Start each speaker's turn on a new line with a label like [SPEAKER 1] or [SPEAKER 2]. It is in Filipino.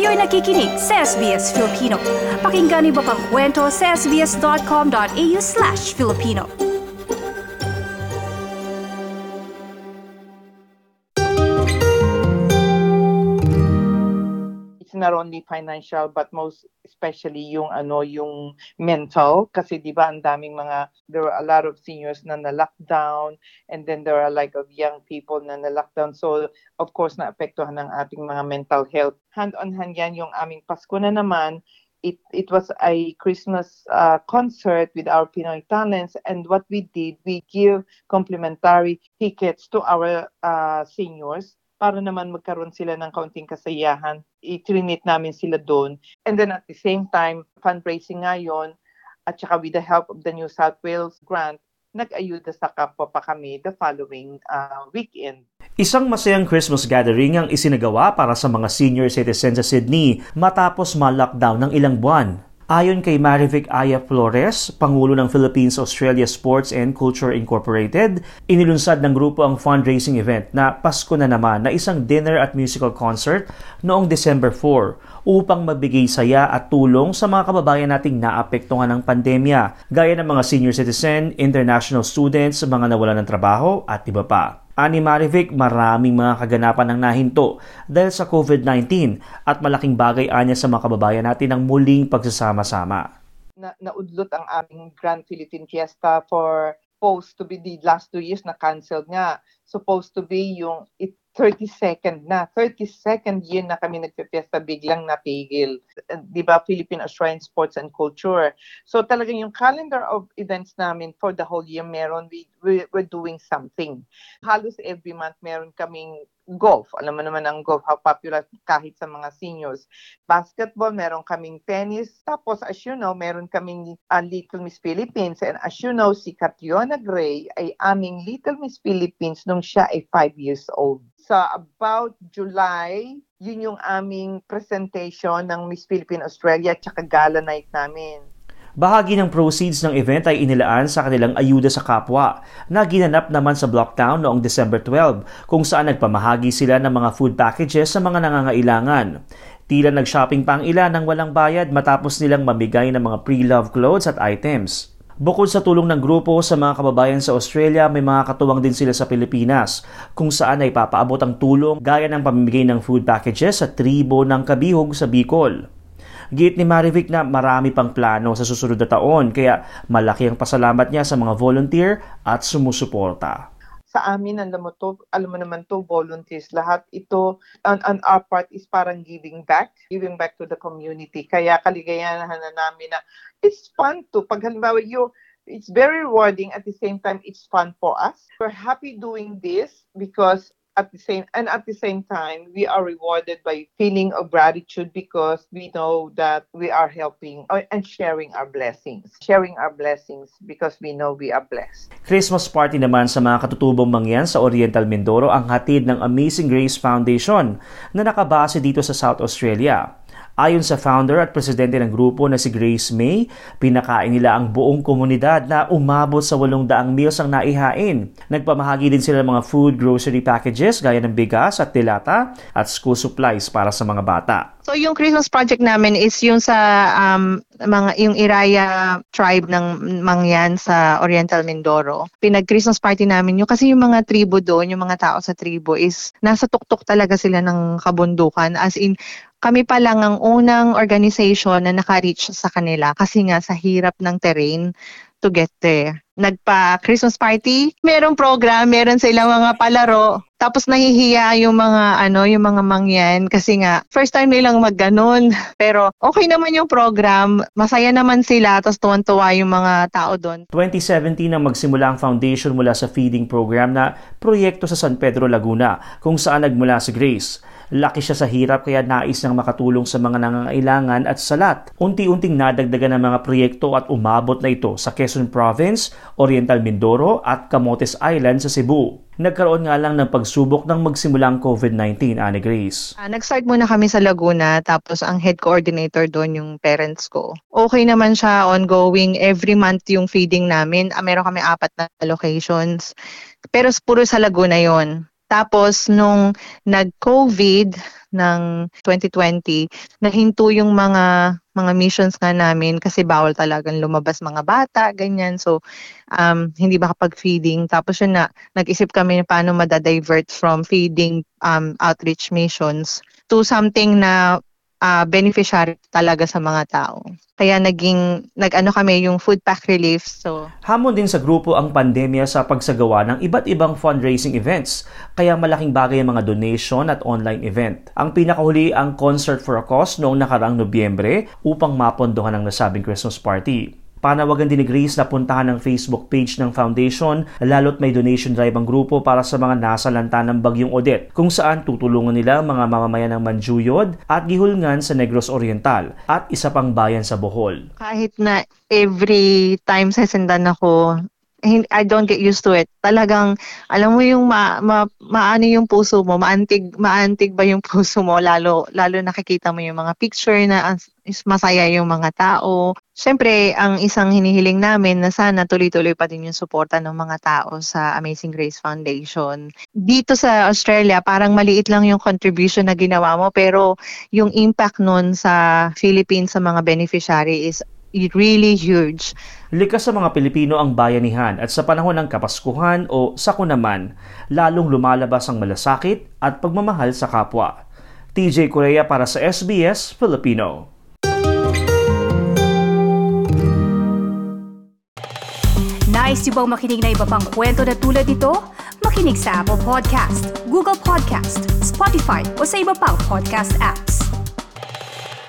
[SPEAKER 1] Kayo'y nakikinig sa SBS Filipino. Pakinggan niyo pa ang kwento sa sbs.com.au/Filipino.
[SPEAKER 2] It's not only financial but most especially yung mental, kasi 'di ba ang daming there were a lot of seniors na lockdown, and then there are like of young people na lockdown, so of course naapektuhan ng ating mga mental health. Hand on hand yan yung aming Pasko na naman. It was a Christmas concert with our Pinoy talents, and what we did, we give complimentary tickets to our seniors para naman magkaroon sila ng kaunting kasiyahan. I-trinate namin sila doon. And then at the same time, fundraising ngayon, at saka with the help of the New South Wales grant, nag-ayuda sa kapwa pa kami the following weekend.
[SPEAKER 3] Isang masayang Christmas gathering ang isinagawa para sa mga senior citizens sa Sydney matapos ma-lockdown ng ilang buwan. Ayon kay Marivic Aya Flores, Pangulo ng Philippines-Australia Sports and Culture Incorporated, inilunsad ng grupo ang fundraising event na Pasko na naman na isang dinner at musical concert noong December 4 upang magbigay saya at tulong sa mga kababayan nating naapektuhan ng pandemya, gaya ng mga senior citizen, international students, mga nawalan ng trabaho at iba pa. Ani Marivic, maraming mga kaganapan ang nahinto dahil sa COVID-19 at malaking bagay anya sa mga kababayan natin ang muling pagsasama-sama.
[SPEAKER 2] Naudlot ang aming Grand Philippine Fiesta supposed to be the last 2 years na canceled nga. Supposed to be yung 32nd year na kami nagpe-fiesta, biglang napigil. Di ba, Philippine Australian Sports and Culture. So talagang yung calendar of events namin for the whole year, we're doing something. Halos every month meron kaming golf. Alam mo naman ang golf, how popular kahit sa mga seniors. Basketball, meron kaming tennis. Tapos, as you know, meron kaming Little Miss Philippines. And as you know, si Catriona Gray ay aming Little Miss Philippines nung siya ay 5 years old. So, about July, yun yung aming presentation ng Miss Philippine Australia at saka gala night namin.
[SPEAKER 3] Bahagi ng proceeds ng event ay inilaan sa kanilang ayuda sa kapwa na ginanap naman sa Blocktown noong December 12 kung saan nagpamahagi sila ng mga food packages sa mga nangangailangan. Tila nag-shopping pa ang ilan ng walang bayad matapos nilang mamigay ng mga pre-loved clothes at items. Bukod sa tulong ng grupo sa mga kababayan sa Australia, may mga katuwang din sila sa Pilipinas kung saan ay papaabot ang tulong gaya ng pamimigay ng food packages sa tribo ng Kabihog sa Bicol. Giit ni Marivic na marami pang plano sa susunod na taon kaya malaki ang pasalamat niya sa mga volunteer at sumusuporta.
[SPEAKER 2] Sa amin, alam mo naman to, volunteers, lahat ito on our part is parang giving back to the community. Kaya kaligayahan na namin na it's fun to, pag halimbawa it's very rewarding, at the same time it's fun for us. We're happy doing this because at the same time we are rewarded by feeling of gratitude because we know that we are helping and sharing our blessings because we know we are blessed.
[SPEAKER 3] Christmas party naman sa mga katutubong mangyan sa Oriental Mindoro ang hatid ng Amazing Grace Foundation na nakabase dito sa South Australia. Ayon sa founder at presidente ng grupo na si Grace May, pinakain nila ang buong komunidad na umabot sa 800 meals ang naihain. Nagpamahagi din sila ng mga food grocery packages gaya ng bigas at dilata at school supplies para sa mga bata.
[SPEAKER 4] So yung Christmas project namin is yung sa yung Iraya tribe ng Mangyan sa Oriental Mindoro. Pinag-Christmas party namin yung kasi yung mga tribo doon, yung mga tao sa tribo is nasa tuktok talaga sila ng kabundukan, as in kami pa lang ang unang organization na naka-reach sa kanila kasi nga sa hirap ng terrain to get there. Nagpa-Christmas party, merong program, meron silang mga palaro. Tapos nahihiya yung mga mangyan kasi nga first time nilang magganon. Pero okay naman yung program, masaya naman sila, tapos tuwan-tuwa yung mga tao doon.
[SPEAKER 3] 2017 nang magsimula ang foundation mula sa feeding program na proyekto sa San Pedro, Laguna, kung saan nagmula si Grace. Laki siya sa hirap kaya nais nang makatulong sa mga nangangailangan at salat. Unti-unting nadagdagan ng mga proyekto at umabot na ito sa Quezon Province, Oriental Mindoro at Camotes Island sa Cebu. Nagkaroon nga lang ng pagsubok ng magsimulang COVID-19, Ani Grace.
[SPEAKER 4] Nag-start muna kami sa Laguna, tapos ang head coordinator doon yung parents ko. Okay naman siya, ongoing. Every month yung feeding namin. Meron kami 4 na locations. Pero puro sa Laguna yon. Tapos nung nag-COVID ng 2020, nahinto yung mga missions nga namin kasi bawal talagang lumabas mga bata, ganyan. So, hindi makapag-feeding. Tapos yun na, nag-isip kami na paano madadivert from feeding outreach missions to something na beneficiary talaga sa mga tao. Kaya nag-ano kami yung food pack relief. So,
[SPEAKER 3] Hamon din sa grupo ang pandemya sa pagsagawa ng iba't ibang fundraising events, kaya malaking bagay ang mga donation at online event. Ang pinakahuli ang Concert for a Cause noong nakaraang Nobyembre upang mapondohan ang nasabing Christmas party. Panawagan din ni Grace na puntahan ang Facebook page ng foundation lalo't may donation drive ang grupo para sa mga nasalanta ng Bagyong Odette kung saan tutulungan nila ang mga mamamayan ng Manjuyod at Gihulngan sa Negros Oriental at isa pang bayan sa Bohol.
[SPEAKER 4] kahit na every time sasendan ako, I don't get used to it. Talagang, alam mo yung maano yung puso mo, maantig ba yung puso mo, lalo nakikita mo yung mga picture na masaya yung mga tao. Siyempre, ang isang hinihiling namin na sana tuloy-tuloy pa din yung suporta ng mga tao sa Amazing Grace Foundation. Dito sa Australia, parang maliit lang yung contribution na ginawa mo, pero yung impact nun sa Philippines sa mga beneficiary is really huge.
[SPEAKER 3] Likas sa mga Pilipino ang bayanihan at sa panahon ng Kapaskuhan o Sako naman, lalong lumalabas ang malasakit at pagmamahal sa kapwa. TJ Correa para sa SBS Filipino.
[SPEAKER 1] Nice yung bang makinig na iba pang kwento na tulad ito? Makinig sa Apple Podcast, Google Podcast, Spotify o sa iba pang podcast apps.